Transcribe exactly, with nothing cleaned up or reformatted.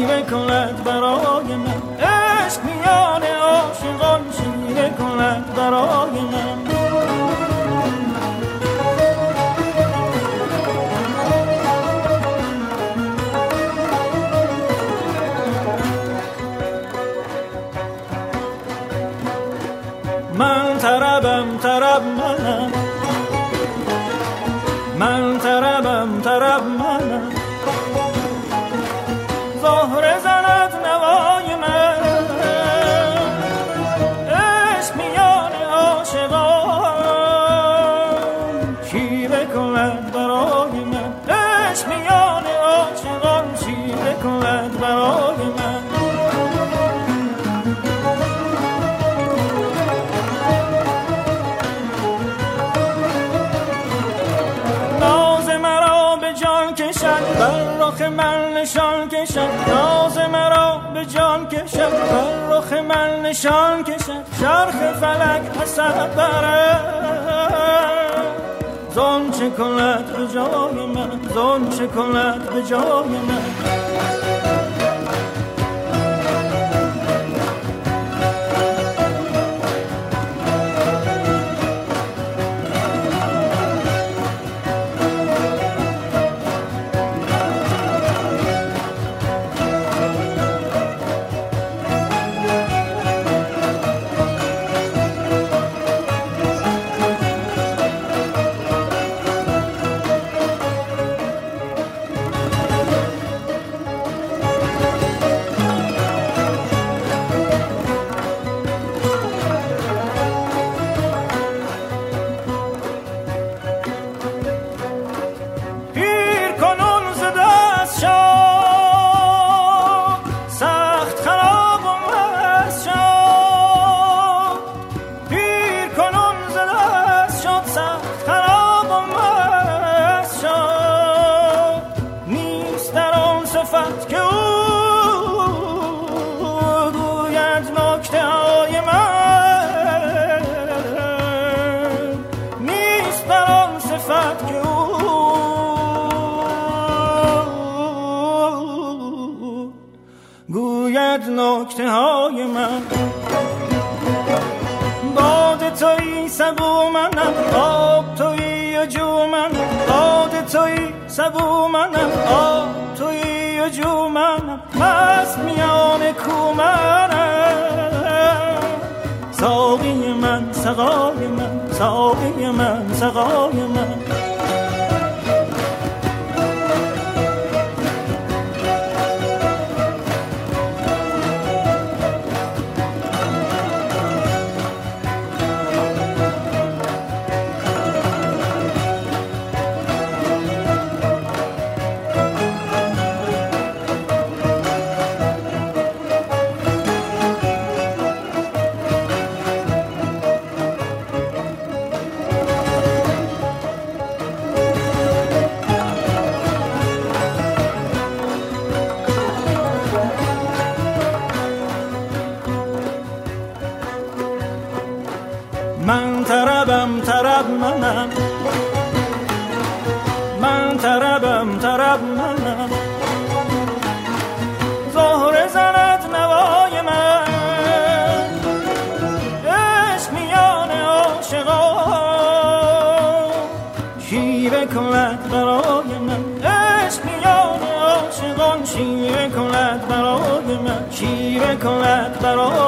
شیوه کند برای من، عشق میان عاشقان شیوه کند برای من. من طربم طرب منم، من طربم طرب منم، زهره زند نوای من، عشق میان عاشقان شیوه کند برای من، عشق میان عاشقان شیوه کند برای من. بر رخ من نشان کشد، ناز مرا به جان کشد، بر رخ من نشان کشد، چرخ فلک حسد برد، زان چه کند به جای من، زان چه کند به جای من. نکته های من، باد تویی سبو منم، آب تویی و جو منم، باد تویی سبو منم، آب تویی و جو منم، مست میان کو منم، ساقی من سقای من، ساقی من سقای من. من طربم طرب منم، من طربم طرب منم، زهره زند نوای من، عشق میان عاشقان شیوه کند برای من، عشق میان عاشقان شیوه کند برای من، شیوه کند برای